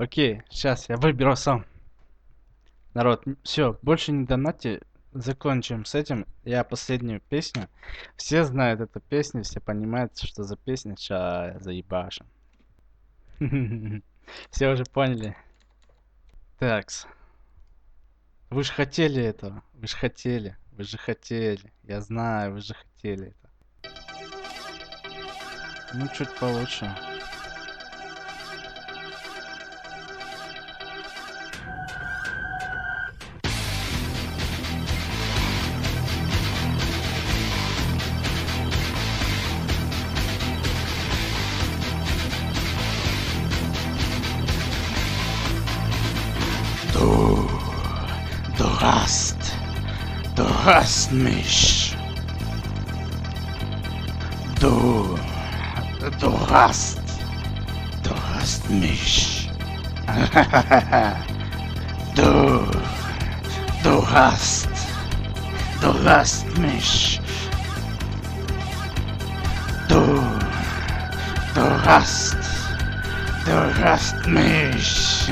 Окей, сейчас я выберу сам. Народ, все, больше не донатьте. Закончим с этим. Я последнюю песню. Все знают эту песню, все понимают, что за песня. Сейчас заебашим. Все уже поняли. Такс. Вы же хотели этого. Вы же хотели. Вы же хотели. Я знаю, вы же хотели это. Ну, чуть получше. Du hast mich. Du hast mich. Du hast mich. Du hast mich.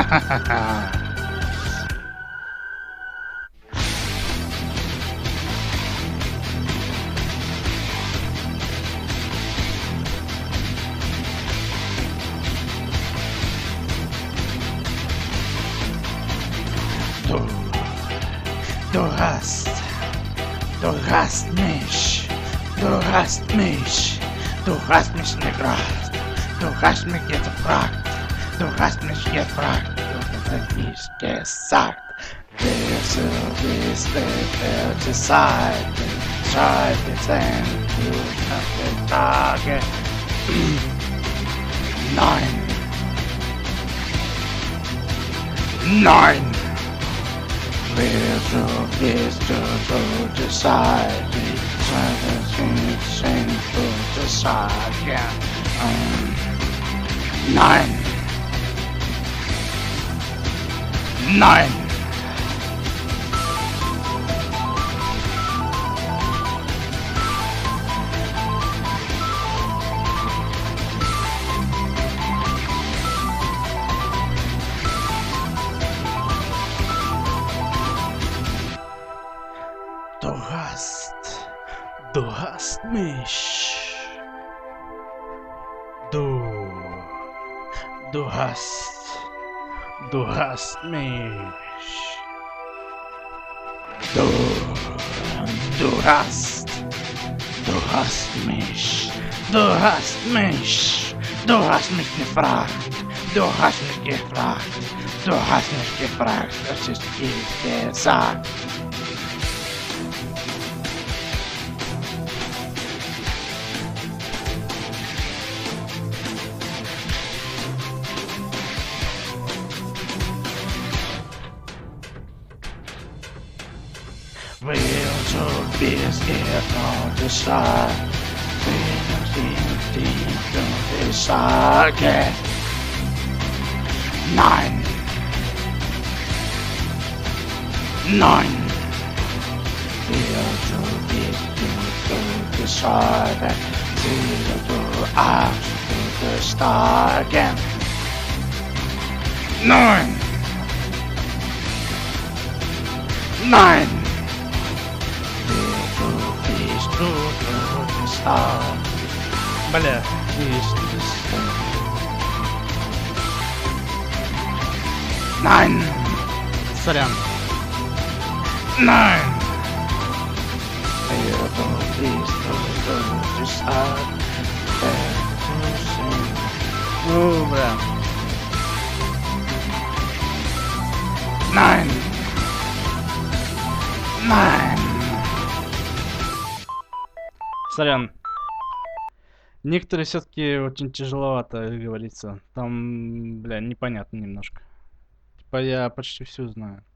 Du hast mich. Du hast mich. Du hast mich gebracht. Du hast mich gefragt. Du hast mich gefragt. Du hast mich gesagt. Willst du Zeit? Schreib jetzt endlich nach den Tagen. Nein. Nein. Willst du so deciding? To decide, yeah. Nein. Nein. Du hast mich. Du hast mich. Du hast mich. Du hast mich. Du hast mich gefragt. Du hast mich gefragt. Du hast mich gefragt. Das ist ich gesagt. Willst du bist on the side? Willst du sagen? Nein. Nein. Willst du bist sagen? Willst du sagen? Nein. Nein. Бля, Nein! Сорян. Nein! Ну, бля. Nein! Nein! Сорян. Некоторые все-таки очень тяжеловато говорится. Там, бля, непонятно немножко. Типа я почти всю знаю.